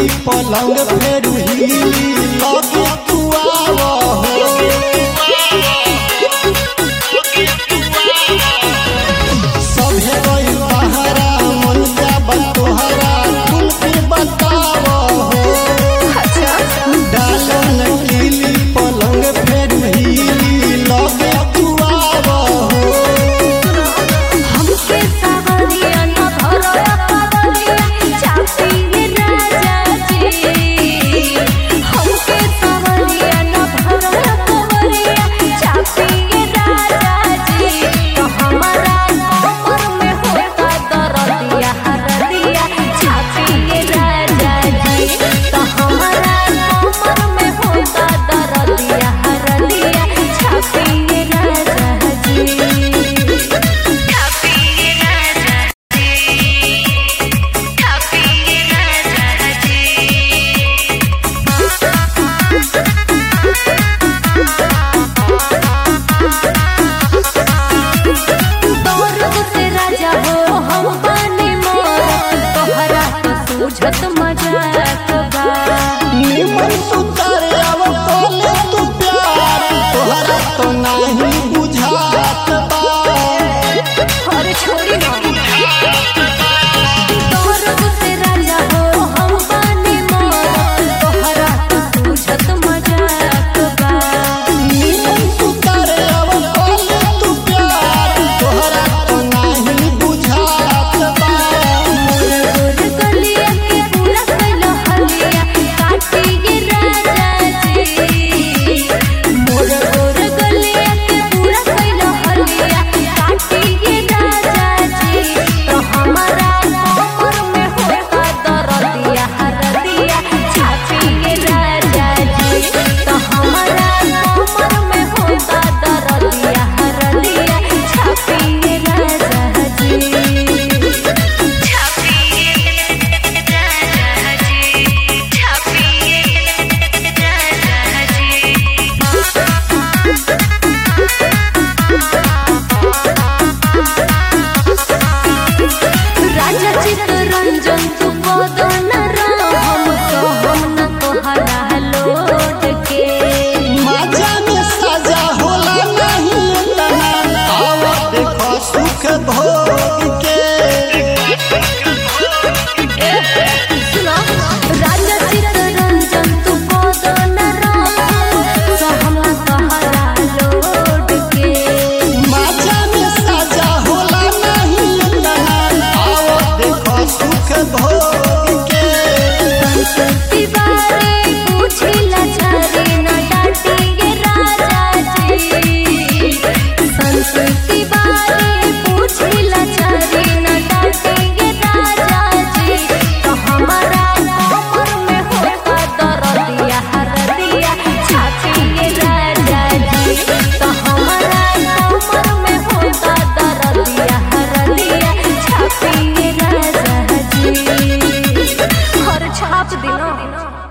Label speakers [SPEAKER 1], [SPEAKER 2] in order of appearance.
[SPEAKER 1] पलंग फेर हिली लगे तू आवा हो सभे गई बहरा मन जाब तोहरा खुल के बतावा हो डालन लीली पलंग फेर हिली लगे तू आवा हो
[SPEAKER 2] हमके सावरिया न भरोया पावरिया चापी राजा जी हमके सावरिया न भरोया पावरिया चापी राजा जी तो हमारा कमर में होता दर्दिया हरदिया चापी राजा जी तो हमारा कमर में होता दर्दिया हरदिया चापी राजा जी बुझत मजाक बा
[SPEAKER 1] निमन सुतर अब बोले तू प्यार तोहरा तो नहीं बुझात बा
[SPEAKER 2] और छोड़ी ना तोहर से राजा हो हम बानी मोर तोहरा तो बुझत मजाक बा
[SPEAKER 1] निमन सुतर अब बोले तू प्यार तोहरा तो नहीं बुझात बा
[SPEAKER 2] गोर गलिया के पूरा कैलो हलिया काटी राजा जी मोर गोर गलिया के पूरा कैलो हलिया काटी राजा जी तो हमारा कमर में होता दर्दिया हरदिया छापी राजा जी तो हमारा कमर में होता दर्दिया हरदिया छापी राजा जी राजा चित्तरंजन तू बदन हम न तोहरा लोट के
[SPEAKER 1] मजा में सजा होला नहीं तना आवा देखो सुख भोग के
[SPEAKER 2] सुनो राजा चित्तरंजन तू बदन हम न तोहरा लोट के
[SPEAKER 1] मजा में सजा होला नहीं तना आवा देखो सुख भोग के
[SPEAKER 2] संस्कृति बारे पूछिला छारे न डांटेंगे राजा जी संस्कृति बारे पूछिला छारे न डांटेंगे राजा जी तो हमारा कमर में होता दर्दिया हरदिया छापी राजा जी तो हमारा कमर में होता दर्दिया हरदिया छापी राजा जी हर छाप दिनो